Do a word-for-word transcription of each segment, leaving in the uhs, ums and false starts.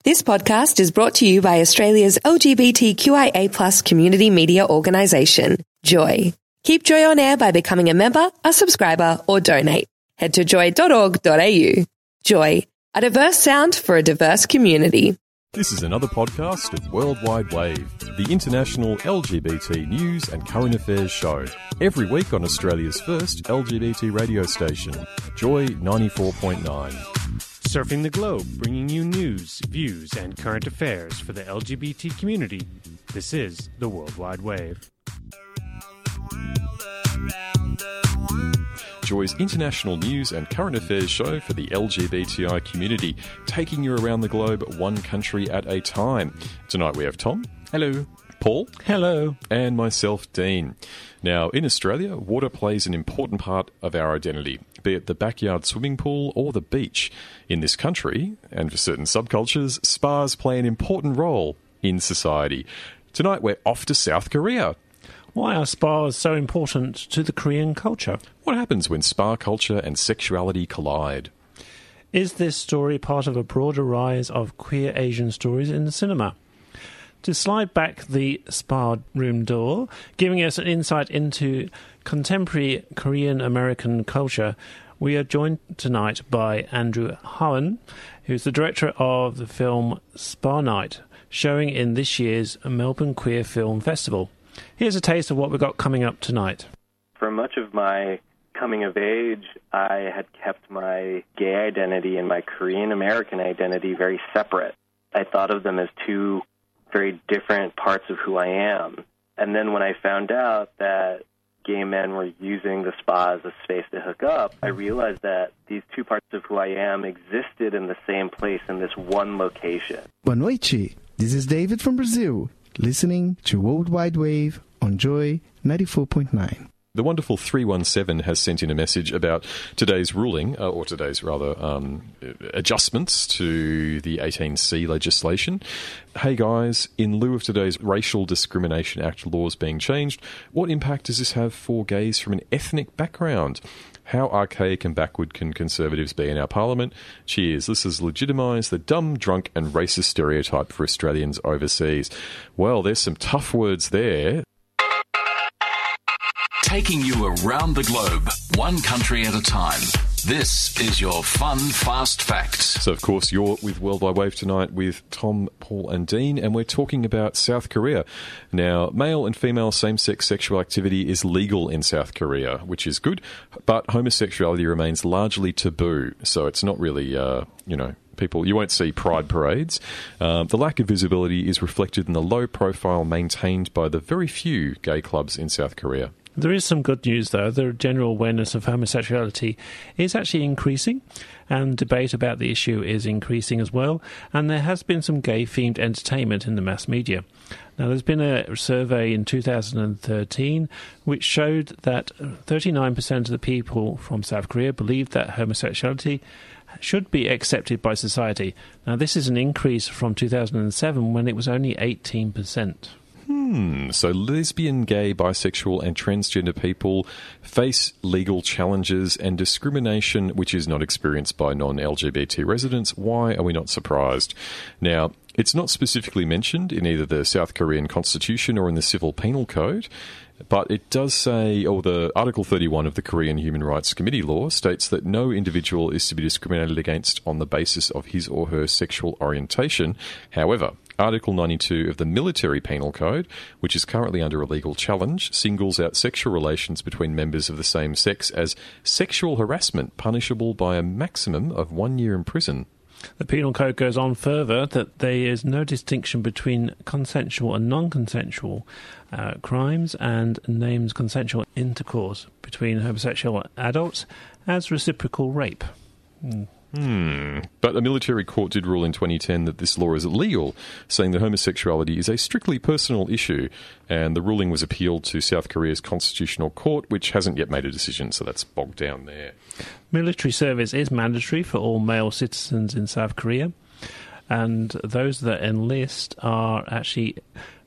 This podcast is brought to you by Australia's L G B T Q I A plus community media organisation, Joy. Keep Joy on air by becoming a member, a subscriber, or donate. Head to joy dot org dot a u. Joy, a diverse sound for a diverse community. This is another podcast of Worldwide Wave, the international L G B T news and current affairs show. Every week on Australia's first L G B T radio station, Joy ninety-four point nine. Surfing the globe, bringing you news, views, and current affairs for the L G B T community. This is the Worldwide Wave. Joy's international news and current affairs show for the L G B T I community, taking you around the globe one country at a time. Tonight we have Tom. Hello. Paul. Hello. And myself, Dean. Now, in Australia, water plays an important part of our identity, be it the backyard swimming pool or the beach. In this country, and for certain subcultures, spas play an important role in society. Tonight we're off to South Korea. Why are spas so important to the Korean culture? What happens when spa culture and sexuality collide? Is this story part of a broader rise of queer Asian stories in the cinema? To slide back the spa room door, giving us an insight into contemporary Korean-American culture, we are joined tonight by Andrew Howen, who's the director of the film Spa Night, showing in this year's Melbourne Queer Film Festival. Here's a taste of what we've got coming up tonight. For much of my coming of age, I had kept my gay identity and my Korean-American identity very separate. I thought of them as two very different parts of who I am. And then when I found out that gay men were using the spa as a space to hook up, I realized that these two parts of who I am existed in the same place in this one location. Boa noite. This is David from Brazil, listening to Worldwide Wave on Joy ninety-four point nine. The wonderful three one seven has sent in a message about today's ruling, uh, or today's, rather, um, adjustments to the eighteen C legislation. Hey guys, in lieu of today's Racial Discrimination Act laws being changed, what impact does this have for gays from an ethnic background? How archaic and backward can conservatives be in our parliament? Cheers. This has legitimised the dumb, drunk and racist stereotype for Australians overseas. Well, there's some tough words there. Taking you around the globe, one country at a time. This is your fun, fast facts. So, of course, you're with Worldwide Wave tonight with Tom, Paul and Dean, and we're talking about South Korea. Now, male and female same-sex sexual activity is legal in South Korea, which is good, but homosexuality remains largely taboo, so it's not really, uh, you know... people, you won't see pride parades. Um, the lack of visibility is reflected in the low profile maintained by the very few gay clubs in South Korea. There is some good news, though. The general awareness of homosexuality is actually increasing, and debate about the issue is increasing as well, and there has been some gay-themed entertainment in the mass media. Now, there's been a survey in two thousand thirteen which showed that thirty-nine percent of the people from South Korea believed that homosexuality should be accepted by society. Now, this is an increase from two thousand seven when it was only eighteen percent. Hmm, so lesbian, gay, bisexual and transgender people face legal challenges and discrimination which is not experienced by non-L G B T residents. Why are we not surprised? Now, it's not specifically mentioned in either the South Korean Constitution or in the Civil Penal Code, but it does say, or the Article thirty-one of the Korean Human Rights Committee law states that no individual is to be discriminated against on the basis of his or her sexual orientation. However, Article ninety-two of the Military Penal Code, which is currently under a legal challenge, singles out sexual relations between members of the same sex as sexual harassment, punishable by a maximum of one year in prison. The Penal Code goes on further that there is no distinction between consensual and non-consensual uh, crimes, and names consensual intercourse between homosexual adults as reciprocal rape. Hmm. Hmm. But a military court did rule in twenty ten that this law is illegal, saying that homosexuality is a strictly personal issue, and the ruling was appealed to South Korea's Constitutional Court, which hasn't yet made a decision, so that's bogged down there. Military service is mandatory for all male citizens in South Korea, and those that enlist are actually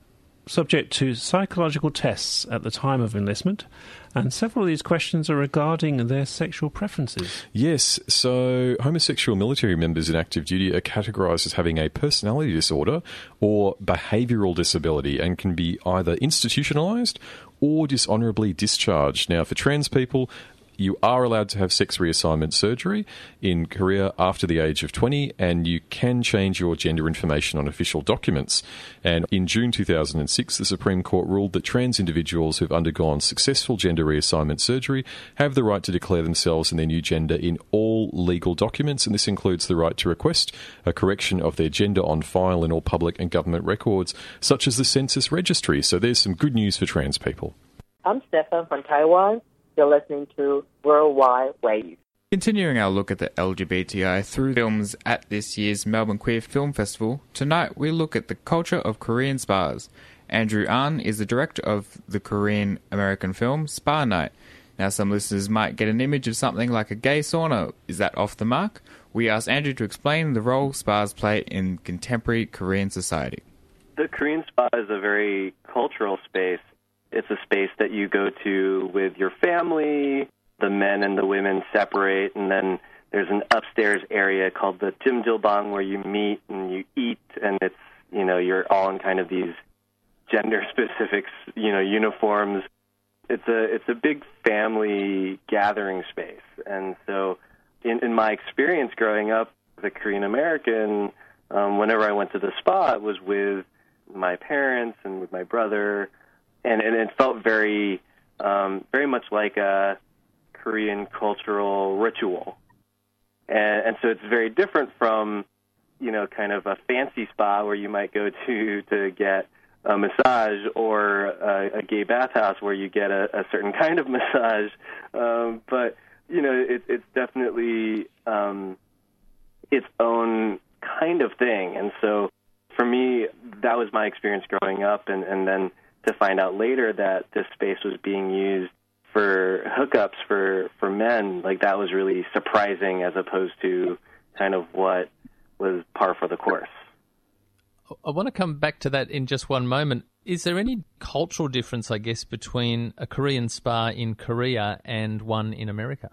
subject to psychological tests at the time of enlistment, and several of these questions are regarding their sexual preferences. Yes, so homosexual military members in active duty are categorised as having a personality disorder or behavioural disability and can be either institutionalised or dishonourably discharged. Now, for trans people, you are allowed to have sex reassignment surgery in Korea after the age of twenty, and you can change your gender information on official documents. And in June two thousand six, the Supreme Court ruled that trans individuals who have undergone successful gender reassignment surgery have the right to declare themselves and their new gender in all legal documents, and this includes the right to request a correction of their gender on file in all public and government records, such as the Census Registry. So there's some good news for trans people. I'm Stefan from Taiwan. You're listening to Worldwide Wave. Continuing our look at the L G B T I through films at this year's Melbourne Queer Film Festival, tonight we look at the culture of Korean spas. Andrew Ahn is the director of the Korean-American film Spa Night. Now, some listeners might get an image of something like a gay sauna. Is that off the mark? We asked Andrew to explain the role spas play in contemporary Korean society. The Korean spa is a very cultural space. It's a space that you go to with your family. The men and the women separate, and then there's an upstairs area called the Jimjilbang where you meet and you eat, and it's, you know, you're all in kind of these gender-specific, you know, uniforms. It's a it's a big family gathering space, and so in, in my experience growing up as a Korean American, um, whenever I went to the spa, it was with my parents and with my brother. And, and it felt very, um, very much like a Korean cultural ritual. And, and so it's very different from, you know, kind of a fancy spa where you might go to to get a massage, or a, a gay bathhouse where you get a, a certain kind of massage. Um, but, you know, it, it's definitely um, its own kind of thing. And so for me, that was my experience growing up, and, and then to find out later that this space was being used for hookups for, for men, like that was really surprising as opposed to kind of what was par for the course. I want to come back to that in just one moment. Is there any cultural difference, I guess, between a Korean spa in Korea and one in America?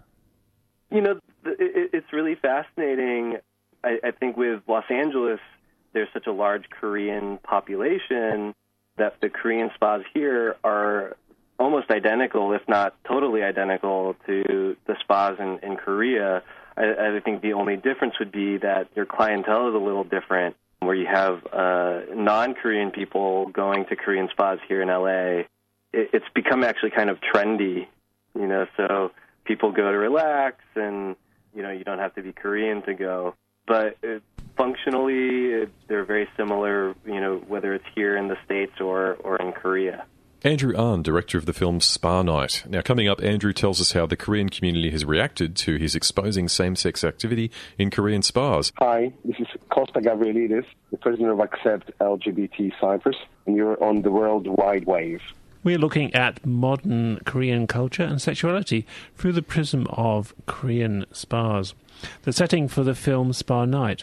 You know, it's really fascinating. I, I think with Los Angeles, there's such a large Korean population that the Korean spas here are almost identical, if not totally identical, to the spas in, in Korea. I, I think the only difference would be that your clientele is a little different, where you have uh, non-Korean people going to Korean spas here in L A. It, it's become actually kind of trendy, you know, so people go to relax, and, you know, you don't have to be Korean to go. But it, functionally, it, they're very similar, you know, whether it's here in the States or, or in Korea. Andrew Ahn, director of the film Spa Night. Now, coming up, Andrew tells us how the Korean community has reacted to his exposing same-sex activity in Korean spas. Hi, this is Costa Gavrilidis, the president of Accept L G B T Cyprus, and you're on the Worldwide Wave. We're looking at modern Korean culture and sexuality through the prism of Korean spas. The setting for the film Spa Night.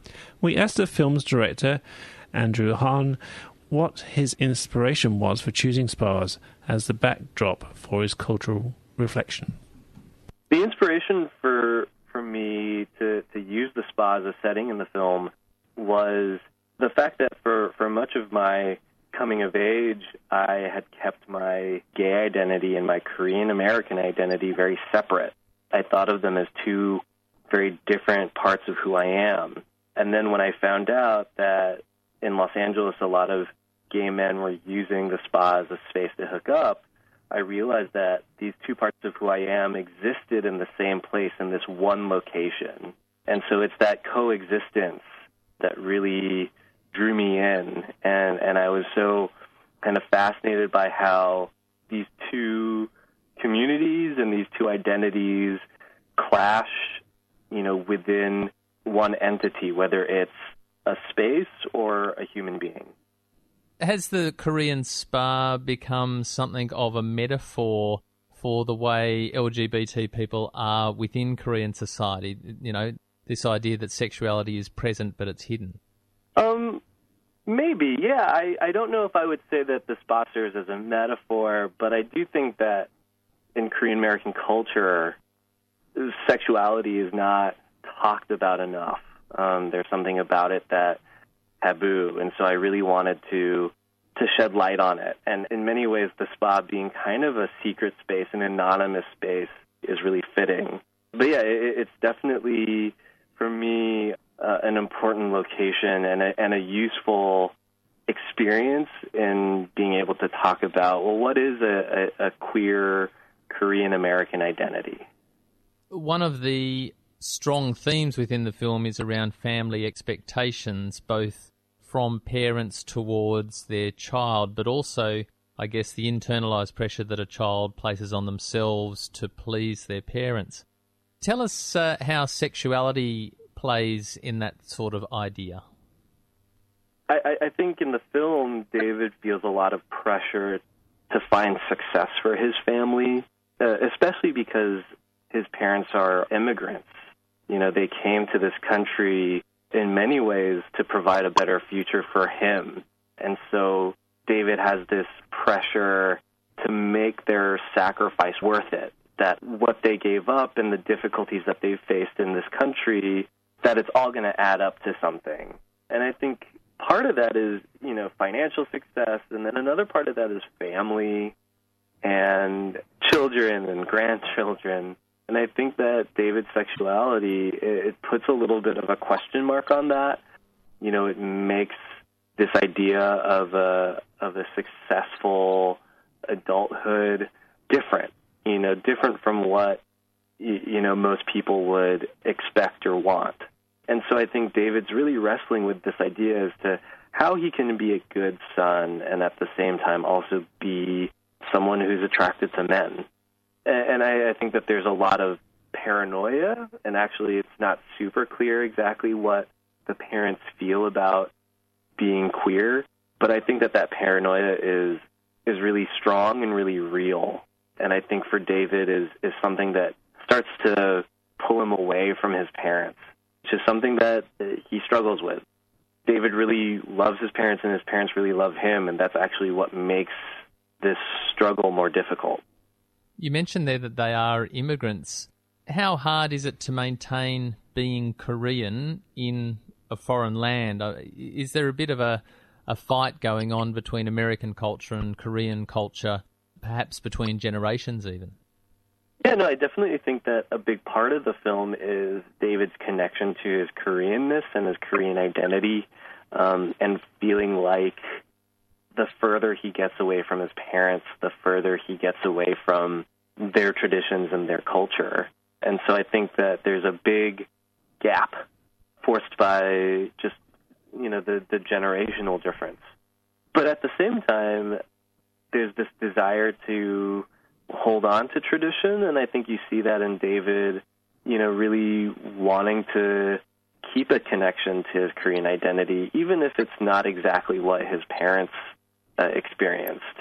We asked the film's director, Andrew Ahn, what his inspiration was for choosing spas as the backdrop for his cultural reflection. The inspiration for for me to, to use the spa as a setting in the film was the fact that for, for much of my coming of age, I had kept my gay identity and my Korean American identity very separate. I thought of them as two very different parts of who I am. And then when I found out that in Los Angeles a lot of gay men were using the spa as a space to hook up, I realized that these two parts of who I am existed in the same place in this one location. And so it's that coexistence that really drew me in. And, and I was so kind of fascinated by how these two communities and these two identities clash, you know, within one entity, whether it's a space or a human being. Has the Korean spa become something of a metaphor for the way L G B T people are within Korean society? You know, this idea that sexuality is present but it's hidden. Um, Maybe, yeah. I, I don't know if I would say that the spa serves as a metaphor, but I do think that in Korean American culture, sexuality is not talked about enough. Um, there's something about it that taboo, and so I really wanted to to shed light on it. And in many ways, the spa being kind of a secret space, an anonymous space, is really fitting. But yeah, it, it's definitely, for me, uh, an important location and a, and a useful experience in being able to talk about, well, what is a, a, a queer Korean American identity? One of the strong themes within the film is around family expectations, both from parents towards their child, but also, I guess, the internalized pressure that a child places on themselves to please their parents. Tell us uh, how sexuality plays in that sort of idea. I, I think in the film, David feels a lot of pressure to find success for his family, uh, especially because his parents are immigrants. You know, they came to this country in many ways to provide a better future for him. And so David has this pressure to make their sacrifice worth it, that what they gave up and the difficulties that they've faced in this country, that it's all going to add up to something. And I think part of that is, you know, financial success, and then another part of that is family and children and grandchildren. And I think that David's sexuality, it puts a little bit of a question mark on that. You know, it makes this idea of a of a successful adulthood different, you know, different from what, you know, most people would expect or want. And so I think David's really wrestling with this idea as to how he can be a good son and at the same time also be someone who's attracted to men. And I, I think that there's a lot of paranoia, and actually it's not super clear exactly what the parents feel about being queer, but I think that that paranoia is is really strong and really real. And I think for David is, is something that starts to pull him away from his parents, which is something that he struggles with. David really loves his parents, and his parents really love him, and that's actually what makes this struggle more difficult. You mentioned there that they are immigrants. How hard is it to maintain being Korean in a foreign land? Is there a bit of a, a fight going on between American culture and Korean culture, perhaps between generations even? Yeah, no, I definitely think that a big part of the film is David's connection to his Koreanness and his Korean identity, um, and feeling like the further he gets away from his parents, the further he gets away from their traditions and their culture. And so I think that there's a big gap forced by just, you know, the, the generational difference. But at the same time, there's this desire to hold on to tradition, and I think you see that in David, you know, really wanting to keep a connection to his Korean identity, even if it's not exactly what his parents Uh, experienced.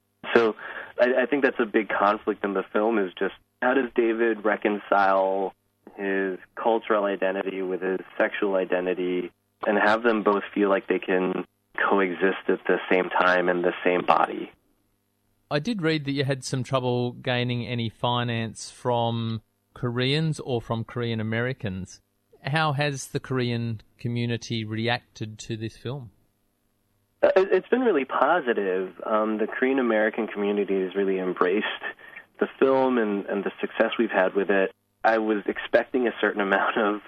So I, I think that's a big conflict in the film, is just how does David reconcile his cultural identity with his sexual identity and have them both feel like they can coexist at the same time in the same body. I did read that you had some trouble gaining any finance from Koreans or from Korean Americans. How has the Korean community reacted to this film? It's been really positive. Um, the Korean American community has really embraced the film and, and the success we've had with it. I was expecting a certain amount of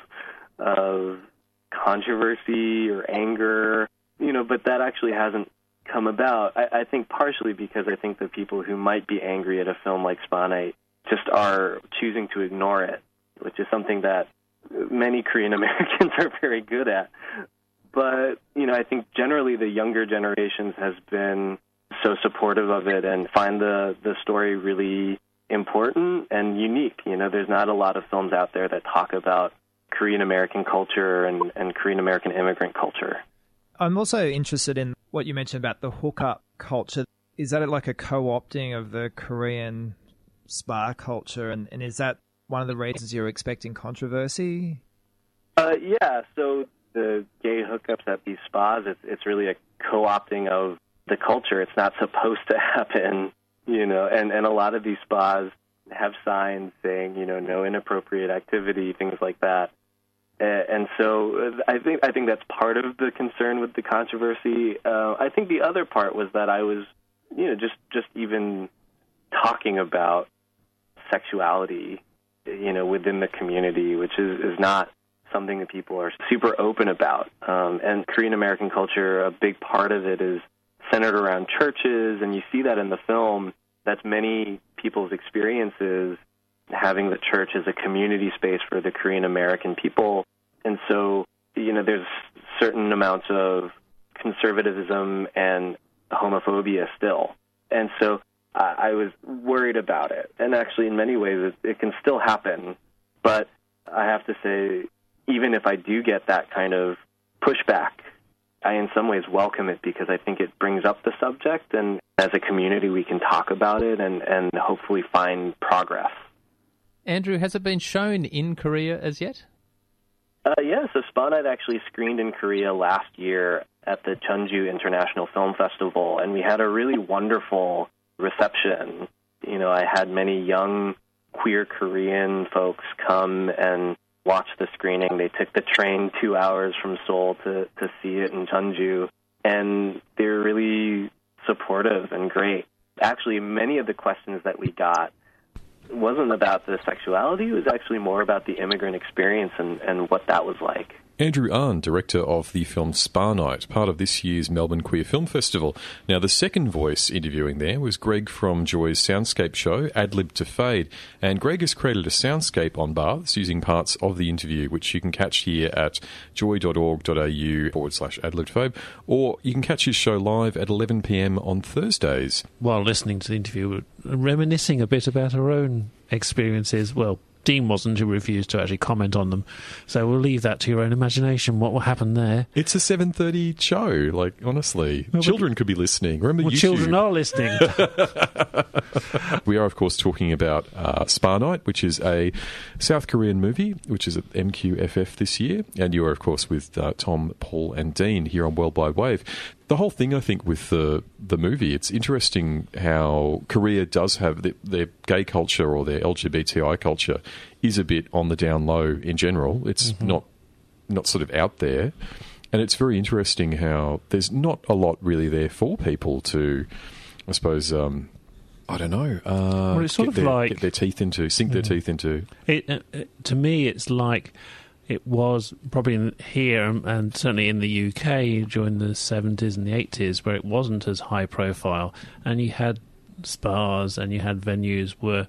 of controversy or anger, you know, but that actually hasn't come about. I, I think partially because I think the people who might be angry at a film like Spa Night just are choosing to ignore it, which is something that many Korean Americans are very good at. But, you know, I think generally the younger generations has been so supportive of it and find the, the story really important and unique. You know, there's not a lot of films out there that talk about Korean American culture and, and Korean American immigrant culture. I'm also interested in what you mentioned about the hookup culture. Is that like a co-opting of the Korean spa culture? And, and is that one of the reasons you're expecting controversy? Uh, yeah, so the gay hookups at these spas, it's, it's really a co-opting of the culture. It's not supposed to happen, you know, and, and a lot of these spas have signs saying, you know, no inappropriate activity, things like that. And so I think I think that's part of the concern with the controversy. Uh, I think the other part was that I was, you know, just, just even talking about sexuality, you know, within the community, which is, is not something that people are super open about. Um, and Korean American culture, a big part of it is centered around churches, and you see that in the film. That's many people's experiences, having the church as a community space for the Korean American people. And so, you know, there's certain amounts of conservatism and homophobia still. And so uh, I was worried about it. And actually, in many ways, it, it can still happen. But I have to say, even if I do get that kind of pushback, I in some ways welcome it, because I think it brings up the subject, and as a community we can talk about it and, and hopefully find progress. Andrew, has it been shown in Korea as yet? Uh, yeah, so Spa Night actually screened in Korea last year at the Jeonju International Film Festival, and we had a really wonderful reception. You know, I had many young queer Korean folks come and watch the screening. They took the train two hours from Seoul to, to see it in Jeonju, and they were really supportive and great. Actually, many of the questions that we got wasn't about the sexuality. It was actually more about the immigrant experience and, and what that was like. Andrew Ahn, director of the film Spa Night, part of this year's Melbourne Queer Film Festival. Now, the second voice interviewing there was Greg from Joy's Soundscape show, Ad Lib to Fade. And Greg has created a soundscape on Baths using parts of the interview, which you can catch here at joy.org.au forward slash Ad Lib to Fade, or you can catch his show live at eleven p.m. on Thursdays. While listening to the interview, reminiscing a bit about our own experiences, well, Dean wasn't, who refused to actually comment on them. So we'll leave that to your own imagination, what will happen there. It's a seven thirty show, like, honestly. Well, children could be listening. Remember well, YouTube. Children are listening. We are, of course, talking about uh, Spa Night, which is a South Korean movie, which is at M Q F F this year. And you are, of course, with uh, Tom, Paul and Dean here on Worldwide Wave. The whole thing, I think, with the the movie, it's interesting how Korea does have the, their gay culture, or their L G B T I culture is a bit on the down low in general. It's mm-hmm. not not sort of out there. And it's very interesting how there's not a lot really there for people to, I suppose, um, I don't know, uh, well, it's sort get, of their, like, get their teeth into, sink yeah. their teeth into. It, uh, to me, it's like it was probably in, here and, and certainly in the U K during the seventies and the eighties, where it wasn't as high profile, and you had spas and you had venues were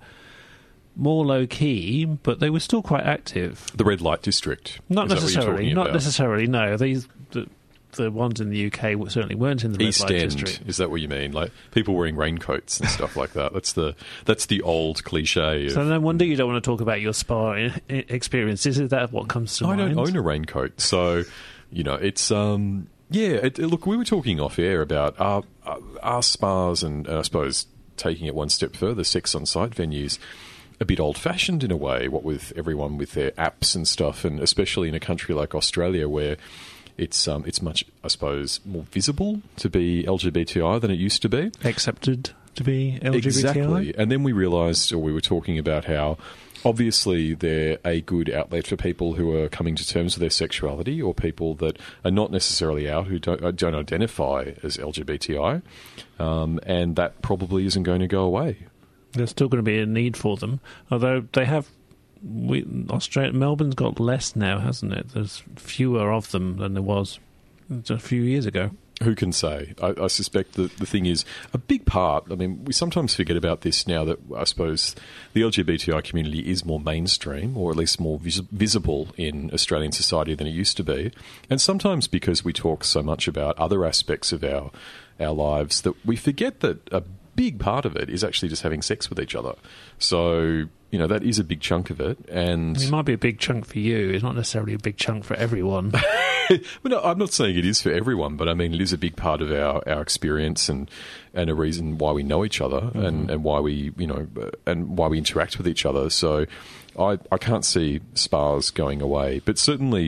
more low key, but they were still quite active. The red light district, not is necessarily. Not about? necessarily. No, these the, the ones in the U K certainly weren't in the East red light End, district. Is that what you mean? Like people wearing raincoats and stuff like that. That's the that's the old cliche. Of, so no wonder you don't want to talk about your spa experiences. Is that what comes to I mind? I don't own a raincoat, so you know it's um yeah. It, it, look, we were talking off air about our our, our spas and, and I suppose taking it one step further, sex on site venues. A bit old-fashioned in a way, what with everyone with their apps and stuff, and especially in a country like Australia where it's um, it's much, I suppose, more visible to be L G B T I than it used to be. Accepted to be L G B T I? Exactly. And then we realised, or we were talking about how obviously they're a good outlet for people who are coming to terms with their sexuality, or people that are not necessarily out, who don't, don't identify as L G B T I, um, and that probably isn't going to go away. There's still going to be a need for them, although they have. We, Australia, Melbourne's got less now, hasn't it? There's fewer of them than there was a few years ago. Who can say? I, I suspect that the thing is a big part. I mean, we sometimes forget about this now that I suppose the L G B T I community is more mainstream, or at least more vis- visible in Australian society than it used to be. And sometimes because we talk so much about other aspects of our our lives that we forget that a big part of it is actually just having sex with each other. So, you know, that is a big chunk of it. And it might be a big chunk for you. It's not necessarily a big chunk for everyone. well, no, I'm not saying it is for everyone, but I mean, it is a big part of our, our experience and, and a reason why we know each other mm-hmm. and, and why we, you know, and why we interact with each other. So I, I can't see spas going away, but certainly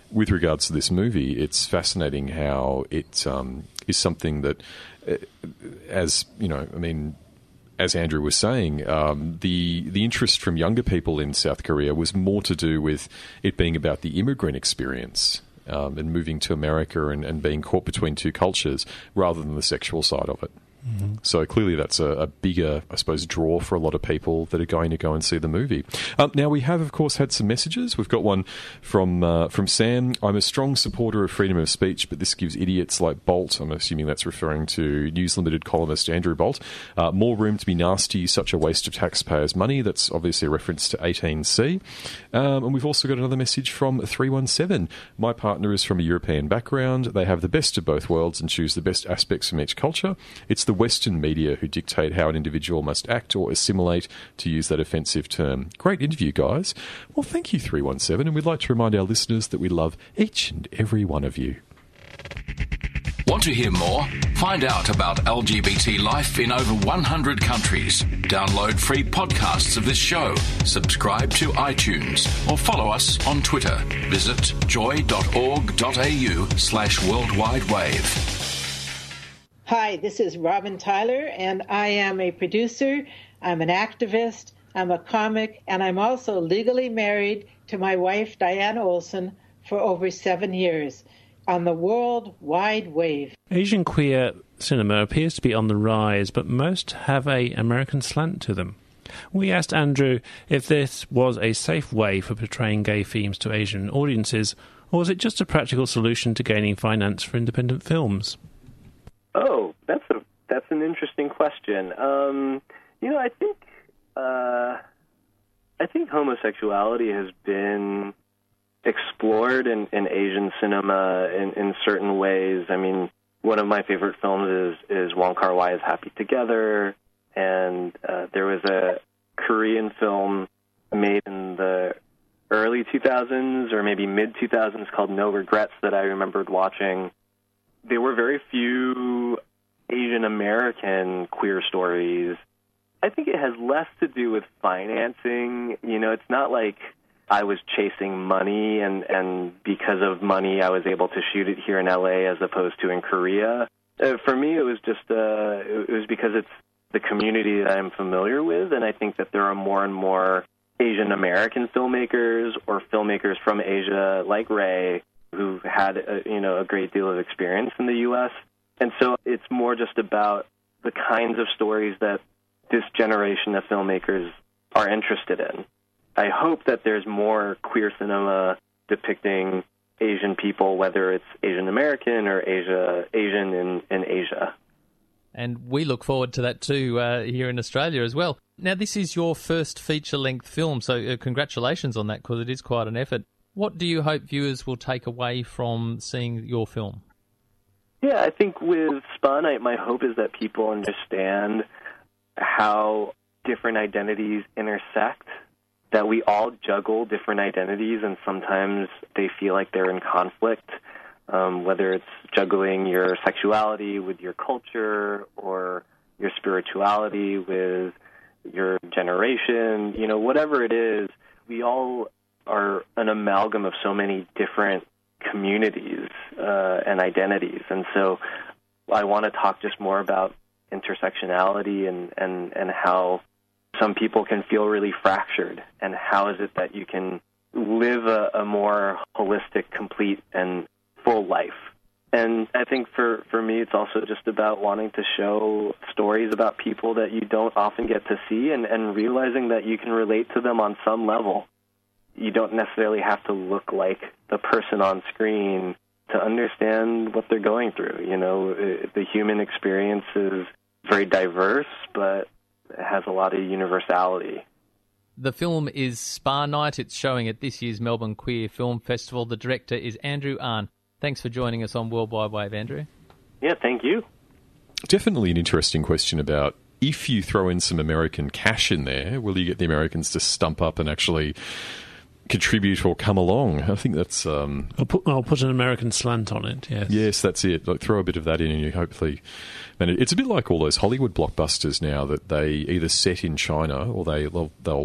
with regards to this movie, it's fascinating how it um, is something that, uh, as you know, I mean, as Andrew was saying, um, the the interest from younger people in South Korea was more to do with it being about the immigrant experience um, and moving to America and, and being caught between two cultures rather than the sexual side of it. Mm-hmm. So clearly that's a, a bigger, I suppose, draw for a lot of people that are going to go and see the movie. Um, now, we have, of course, had some messages. We've got one from uh, from Sam. I'm a strong supporter of freedom of speech, but this gives idiots like Bolt, I'm assuming that's referring to News Limited columnist Andrew Bolt, uh, more room to be nasty, such a waste of taxpayers' money. That's obviously a reference to eighteen C. Um, and we've also got another message from three one seven. My partner is from a European background. They have the best of both worlds and choose the best aspects from each culture. It's the Western media who dictate how an individual must act or assimilate, to use that offensive term. Great interview, guys. Well, thank you, three one seven, and we'd like to remind our listeners that we love each and every one of you. Want to hear more? Find out about L G B T life in over one hundred countries. Download free podcasts of this show. Subscribe to iTunes or follow us on Twitter. Visit joy.org.au slash worldwide wave. Hi, this is Robin Tyler, and I am a producer, I'm an activist, I'm a comic, and I'm also legally married to my wife, Diana Olson, for over seven years on the World Wide Wave. Asian queer cinema appears to be on the rise, but most have a American slant to them. We asked Andrew if this was a safe way for portraying gay themes to Asian audiences, or was it just a practical solution to gaining finance for independent films? Oh, that's a that's an interesting question. Um, you know, I think uh, I think homosexuality has been explored in, in Asian cinema in, in certain ways. I mean, one of my favorite films is is Wong Kar-wai's Happy Together, and uh, there was a Korean film made in the early two thousands or maybe mid two thousands called No Regrets that I remembered watching. There were very few Asian American queer stories. I think it has less to do with financing. You know, it's not like I was chasing money and, and because of money I was able to shoot it here in L A as opposed to in Korea. Uh, for me, it was just uh, it was because it's the community that I'm familiar with, and I think that there are more and more Asian American filmmakers or filmmakers from Asia like Ray who've had a, you know a great deal of experience in the U S And so it's more just about the kinds of stories that this generation of filmmakers are interested in. I hope that there's more queer cinema depicting Asian people, whether it's Asian American or Asia Asian in, in Asia. And we look forward to that too uh, here in Australia as well. Now, this is your first feature-length film, so uh, congratulations on that, because it is quite an effort. What do you hope viewers will take away from seeing your film? Yeah, I think with Spa Night, my hope is that people understand how different identities intersect, that we all juggle different identities, and sometimes they feel like they're in conflict, um, whether it's juggling your sexuality with your culture or your spirituality with your generation, you know, whatever it is, we all are an amalgam of so many different communities uh, and identities. And so I want to talk just more about intersectionality and, and, and how some people can feel really fractured, and how is it that you can live a, a more holistic, complete, and full life. And I think for, for me, it's also just about wanting to show stories about people that you don't often get to see, and, and realizing that you can relate to them on some level. You don't necessarily have to look like the person on screen to understand what they're going through. You know, the human experience is very diverse, but it has a lot of universality. The film is Spa Night. It's showing at this year's Melbourne Queer Film Festival. The director is Andrew Ahn. Thanks for joining us on World Wide Wave, Andrew. Yeah, thank you. Definitely an interesting question about if you throw in some American cash in there, will you get the Americans to stump up and actually contribute or come along? I think that's... Um, I'll put, I'll put an American slant on it, yes. Yes, that's it. Like, throw a bit of that in and you hopefully... And it, it's a bit like all those Hollywood blockbusters now that they either set in China or they, they'll, they'll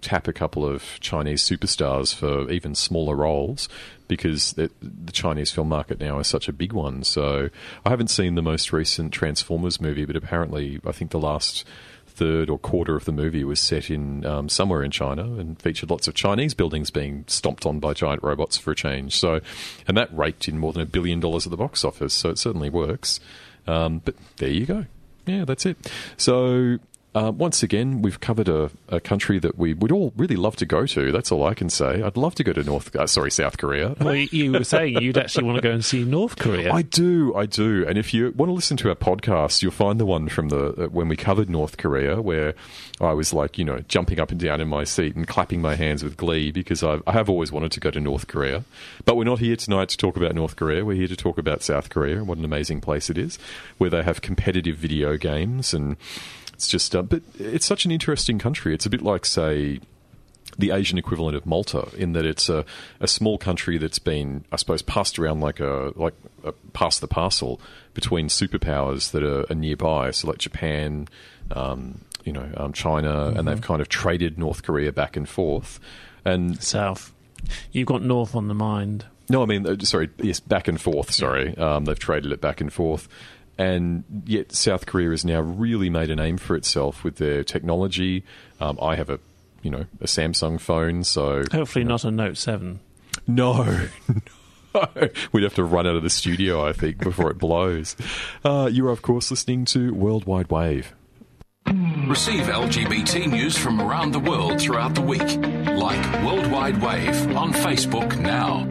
tap a couple of Chinese superstars for even smaller roles, because the, the Chinese film market now is such a big one. So I haven't seen the most recent Transformers movie, but apparently I think the last third or quarter of the movie was set in um, somewhere in China and featured lots of Chinese buildings being stomped on by giant robots for a change. So, and that raked in more than a billion dollars at the box office. So it certainly works. Um, but there you go. Yeah, that's it. So uh, once again, we've covered a, a country that we would all really love to go to. That's all I can say. I'd love to go to North, uh, sorry, South Korea. Well, you were saying you'd actually want to go and see North Korea. I do, I do. And if you want to listen to our podcast, you'll find the one from the uh, when we covered North Korea, where I was like, you know, jumping up and down in my seat and clapping my hands with glee, because I've, I have always wanted to go to North Korea. But we're not here tonight to talk about North Korea. We're here to talk about South Korea and what an amazing place it is, where they have competitive video games. And it's just, uh, but it's such an interesting country. It's a bit like, say, the Asian equivalent of Malta, in that it's a, a small country that's been, I suppose, passed around like a like a, pass the parcel between superpowers that are, are nearby. So like Japan, um, you know, um, China, mm-hmm. and they've kind of traded North Korea back and forth. And South, you've got North on the mind. No, I mean, uh, sorry, yes, back and forth. Sorry, um, they've traded it back and forth. And yet South Korea has now really made a name for itself with their technology. Um, I have a, you know, a Samsung phone, so... Hopefully you know, not a Note seven. No, no. We'd have to run out of the studio, I think, before it blows. Uh, you are, of course, listening to Worldwide Wave. Receive L G B T news from around the world throughout the week. Like Worldwide Wave on Facebook now.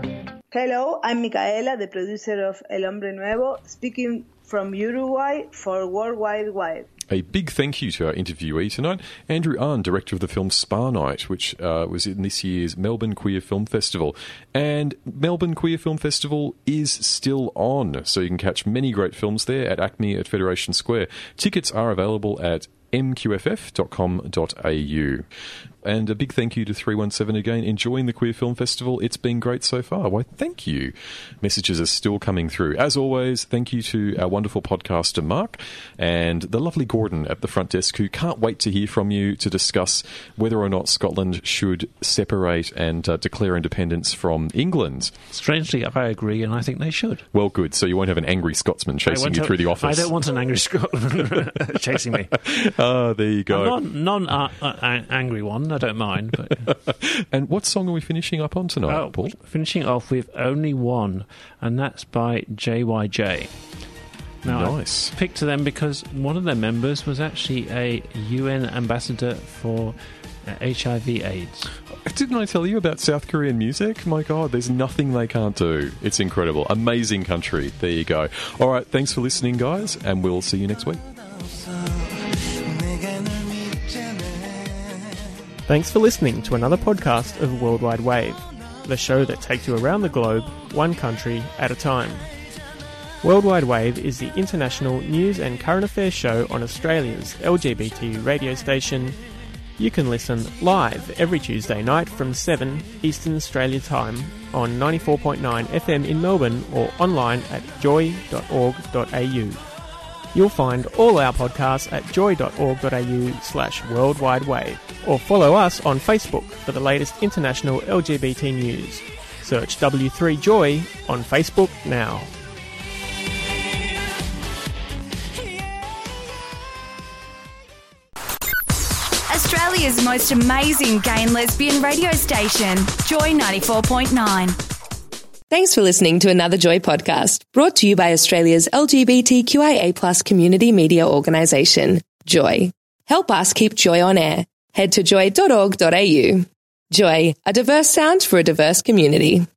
Hello, I'm Micaela, the producer of El Hombre Nuevo, speaking from Uruguay for Worldwide Wave. A big thank you to our interviewee tonight, Andrew Ahn, director of the film Spa Night, which uh, was in this year's Melbourne Queer Film Festival. And Melbourne Queer Film Festival is still on, so you can catch many great films there at ACME at Federation Square. Tickets are available at m q f f dot com dot a u. And a big thank you to three one seven again, enjoying the Queer Film Festival. It's been great so far. Why, thank you. Messages are still coming through. As always, thank you to our wonderful podcaster, Mark, and the lovely Gordon at the front desk, who can't wait to hear from you to discuss whether or not Scotland should separate and uh, declare independence from England. Strangely, I agree, and I think they should. Well, good. So you won't have an angry Scotsman chasing you to, through the office. I don't want an angry Scotsman chasing me. Oh, there you go. A non, non uh, uh, angry one, I don't mind. But. And what song are we finishing up on tonight, oh, Paul? Finishing off with Only One, and that's by J Y J. Now, nice. I picked them because one of their members was actually a U N ambassador for uh, H I V AIDS. Didn't I tell you about South Korean music? My God, there's nothing they can't do. It's incredible. Amazing country. There you go. All right, thanks for listening, guys, and we'll see you next week. Thanks for listening to another podcast of Worldwide Wave, the show that takes you around the globe, one country at a time. Worldwide Wave is the international news and current affairs show on Australia's L G B T radio station. You can listen live every Tuesday night from seven Eastern Australia Time on ninety-four point nine F M in Melbourne or online at joy dot org dot a u. You'll find all our podcasts at joy dot org dot a u slash worldwide wave, or follow us on Facebook for the latest international L G B T news. Search W three Joy on Facebook now. Australia's most amazing gay and lesbian radio station, Joy ninety-four point nine. Thanks for listening to another Joy podcast, brought to you by Australia's L G B T Q I A plus community media organisation, Joy. Help us keep Joy on air. Head to joy dot org dot a u. Joy, a diverse sound for a diverse community.